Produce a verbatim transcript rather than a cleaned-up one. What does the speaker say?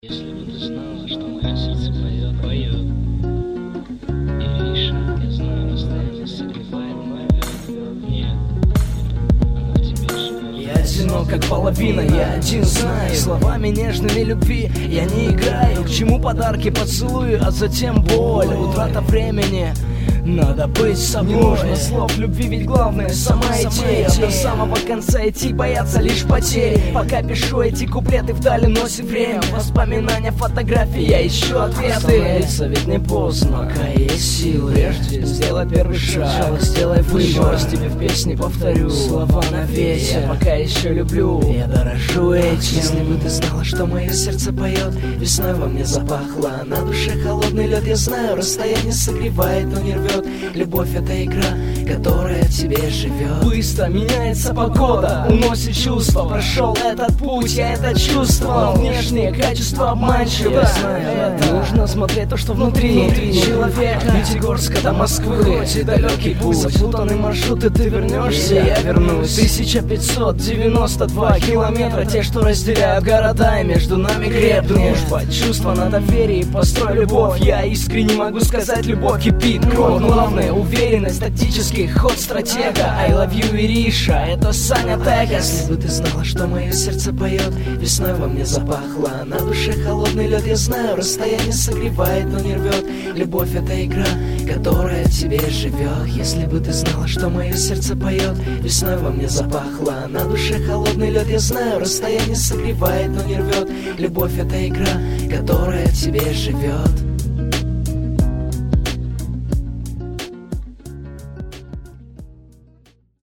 Если бы ты знала, что мое сердце поет, поет Ириша, я знаю, расстояние согревает мой лед. Нет, она в тебе живет. Я одинок, как половина, я один знаю. Словами нежными любви я не играю. К чему подарки, поцелуи, а затем боль. Утрата времени, надо быть собой. Не нужно слов любви, ведь главное сама идея. До самого конца идти, бояться лишь потерь. Пока пишу эти куплеты, вдали носит время. Воспоминания, фотографии, я ищу ответы. Остановиться ведь не поздно, пока есть силы. Прежде сделай первый шаг, сначала сделай выбор. Еще раз тебе в песне повторю слова на ветер. Пока еще люблю, я дорожу этим. Если бы ты знала, что мое сердце поет, весной во мне запахло, на душе холодный лед. Я знаю, расстояние согревает, но не рвет. Любовь — это игра, которая в тебе живет. Быстро меняется погода, уносит чувства. Прошел этот путь, я это чувствовал. Внешние качества обманчивы. Я знаю, это нужно смотреть то, что внутри, внутри человека. Пятигорска до Москвы, хоть и далекий путь, запутанный маршрут, и ты вернешься, я вернусь. Тысяча пятьсот девяносто два километра, те, что разделяют города, и между нами крепнет дружба, чувство на доверии, построй любовь. Я искренне могу сказать, любовь кипит кровь. Главное — уверенность, тактический ход стратега. I love you, Ириша, это Саня Тегас. Если бы ты знала, что мое сердце поет, весной во мне запахло, на душе холодный лед. Я знаю, расстояние согревает, но не рвет. Любовь — это игра, которая в тебе живет. Если бы ты знала, что мое сердце поет, весной во мне запахло, на душе холодный лед. Я знаю, расстояние согревает, но не рвет. Любовь — это игра, которая в тебе живет.